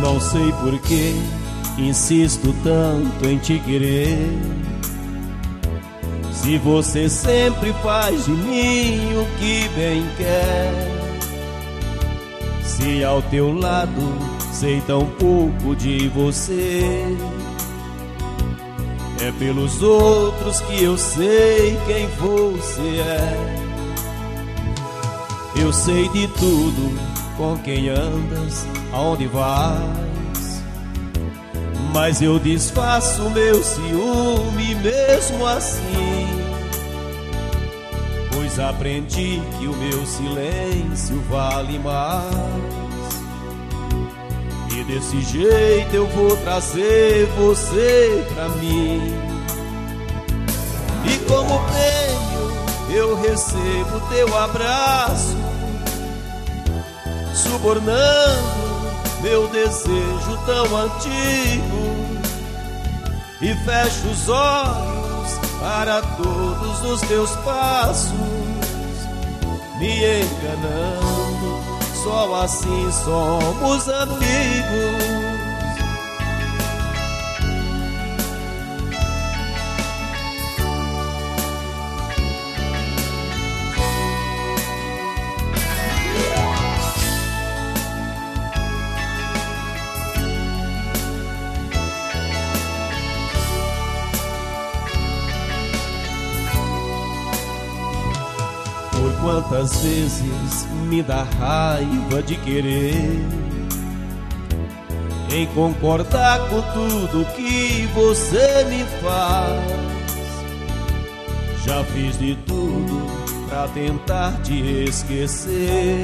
Não sei por que insisto tanto em te querer, se você sempre faz de mim o que bem quer. Se ao teu lado sei tão pouco de você, é pelos outros que eu sei quem você é. Eu sei de tudo, com quem andas, aonde vais, mas eu disfarço meu ciúme mesmo assim, pois aprendi que o meu silêncio vale mais. E desse jeito eu vou trazer você pra mim. E como prêmio eu recebo teu abraço, subornando meu desejo tão antigo, e fecho os olhos para todos os teus passos, me enganando. Só assim somos amigos. Por quantas vezes me dá raiva de querer em concordar com tudo que você me faz. Já fiz de tudo pra tentar te esquecer,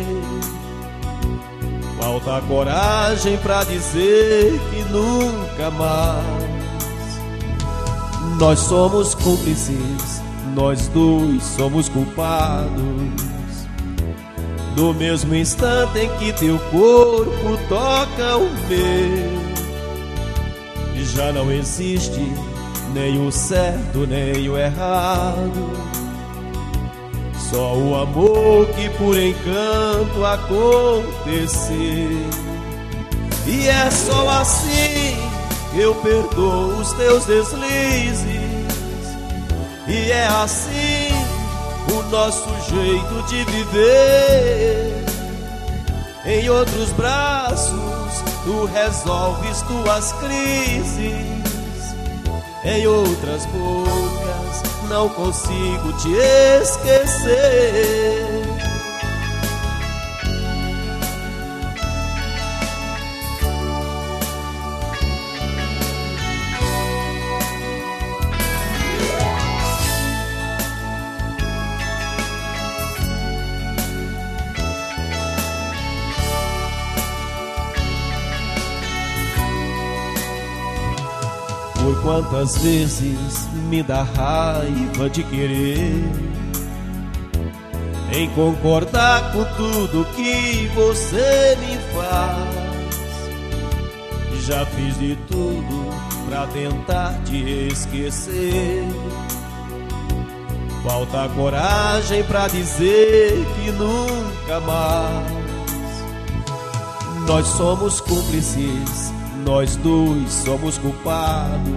falta coragem pra dizer que nunca mais. Nós somos cúmplices, nós dois somos culpados, no mesmo instante em que teu corpo toca o meu. Já não existe nem o certo nem o errado, só o amor que por encanto aconteceu. E é só assim que eu perdoo os teus deslizes, e é assim o nosso jeito de viver. Em outros braços tu resolves tuas crises, em outras bocas não consigo te esquecer. Por quantas vezes me dá raiva de querer em concordar com tudo que você me faz. Já fiz de tudo pra tentar te esquecer, falta coragem pra dizer que nunca mais. Nós somos cúmplices, nós dois somos culpados,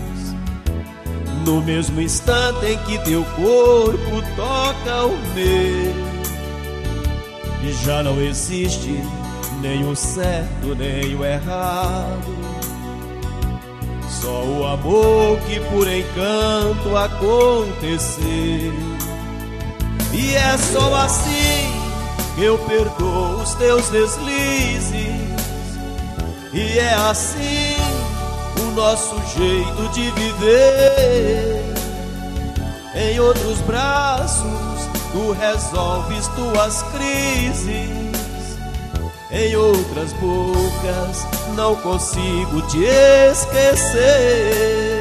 no mesmo instante em que teu corpo toca o meu. E já não existe nem o certo nem o errado, só o amor que por encanto aconteceu. E é só assim que eu perdoo os teus deslizes, e é assim o nosso jeito de viver. Em outros braços tu resolves tuas crises, em outras bocas não consigo te esquecer.